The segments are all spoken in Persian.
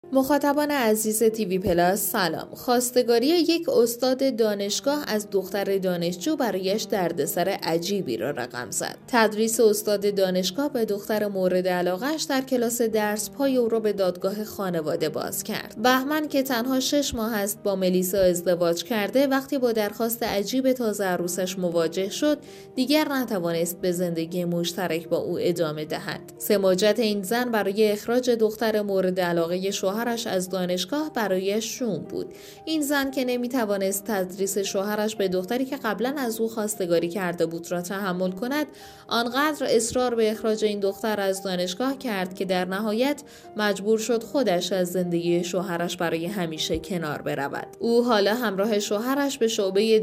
مخاطبان عزیز تیوی پلاس سلام. خواستگاری یک استاد دانشگاه از دختر دانشجو برایش دردسر عجیبی را رقم زد. تدریس استاد دانشگاه به دختر مورد علاقه‌اش در کلاس درس پای او را به دادگاه خانواده باز کرد. بهمن که تنها 6 ماه است با ملیسا ازدواج کرده، وقتی با درخواست عجیب تازه عروسش مواجه شد، دیگر نتوانست به زندگی مشترک با او ادامه دهد. سماجت این زن برای اخراج دختر مورد علاقه شوهرش از دانشگاه برایش شوم بود. این زن که نمیتوانست تدریس شوهرش به دختری که قبلا از او خواستگاری کرده بود را تحمل کند، آنقدر اصرار به اخراج این دختر از دانشگاه کرد که در نهایت مجبور شد خودش از زندگی شوهرش برای همیشه کنار برود. او حالا همراه شوهرش به شعبه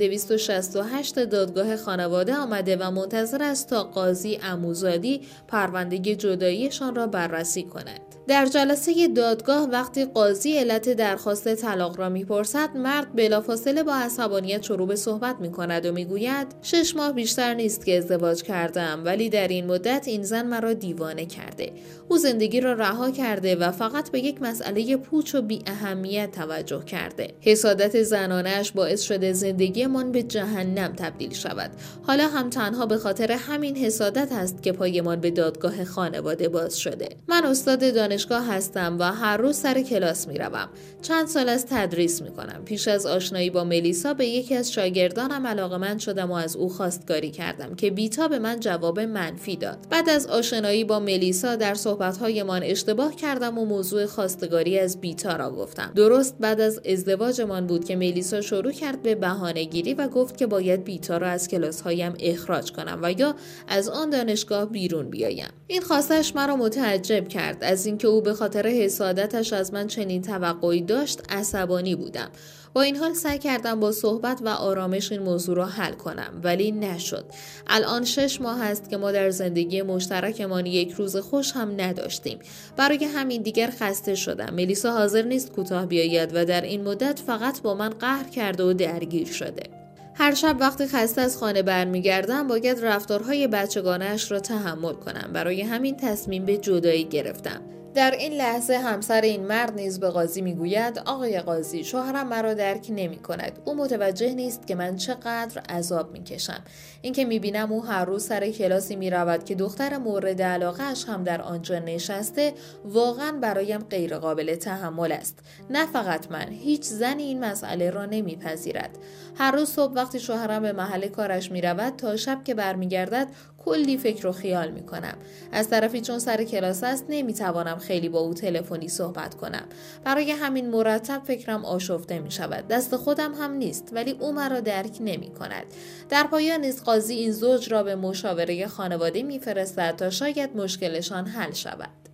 268 دادگاه خانواده آمده و منتظر است تا قاضی عموزادی پرونده جداییشان را بررسی کند. در جلسه دادگاه وقتی قاضی علت درخواست طلاق را میپرسد، مرد بلافاصله با عصبانیت شروع به صحبت میکند و میگوید 6 ماه بیشتر نیست که ازدواج کردم، ولی در این مدت این زن مرا دیوانه کرده. او زندگی را رها کرده و فقط به یک مسئله پوچ و بی اهمیت توجه کرده. حسادت زنانه‌اش باعث شده زندگیمان به جهنم تبدیل شود. حالا هم تنها به خاطر همین حسادت است که پایمان به دادگاه خانواده باز شده. من استاد دانشگاه هستم و هر روز سر کلاس میروم. چند سال از تدریس میکنم. پیش از آشنایی با ملیسا به یکی از شاگردانم علاقه‌مند شدم و از او خواستگاری کردم که بیتا به من جواب منفی داد. بعد از آشنایی با ملیسا در صحبت‌هایمان اشتباه کردم و موضوع خواستگاری از بیتا را گفتم. درست بعد از ازدواجمان بود که ملیسا شروع کرد به بهانه‌گیری و گفت که باید بیتا را از کلاس‌هایم اخراج کنم و یا از آن دانشگاه بیرون بیایم. این خواستش مرا متعجب کرد. از اینکه او به خاطر حسادتش از من چنین توقعی داشت عصبانی بودم. با این حال سعی کردم با صحبت و آرامش این موضوع را حل کنم، ولی نشد. الان 6 ماه است که ما در زندگی مشترکمان یک روز خوش هم نداشتیم. برای همین دیگر خسته شدم. ملیسا حاضر نیست کوتاه بیاید و در این مدت فقط با من قهر کرده و درگیر شده. هر شب وقتی خسته از خانه برمیگردم باید رفتارهای بچگانه‌اش را تحمل کنم. برای همین تصمیم به جدایی گرفتم. در این لحظه همسر این مرد نیز به قاضی میگوید آقای قاضی، شوهرم مرا درک نمی کند. او متوجه نیست که من چقدر عذاب میکشم. اینکه میبینم او هر روز سر کلاسی میرود که دختر مورد علاقه‌اش هم در آنجا نشسته، واقعا برایم غیر قابل تحمل است. نه فقط من، هیچ زنی این مسئله را نمیپذیرد. هر روز صبح وقتی شوهرم به محل کارش میرود تا شب که برمیگردد کلی فکر و خیال میکنم. از طرفی چون سر کلاس است نمیتوانم خیلی با او تلفنی صحبت کنم. برای همین مرتب فکرم آشفته می شود. دست خودم هم نیست، ولی او مرا درک نمی کند. در پایان نیز قاضی این زوج را به مشاوره خانواده می فرستد تا شاید مشکلشان حل شود.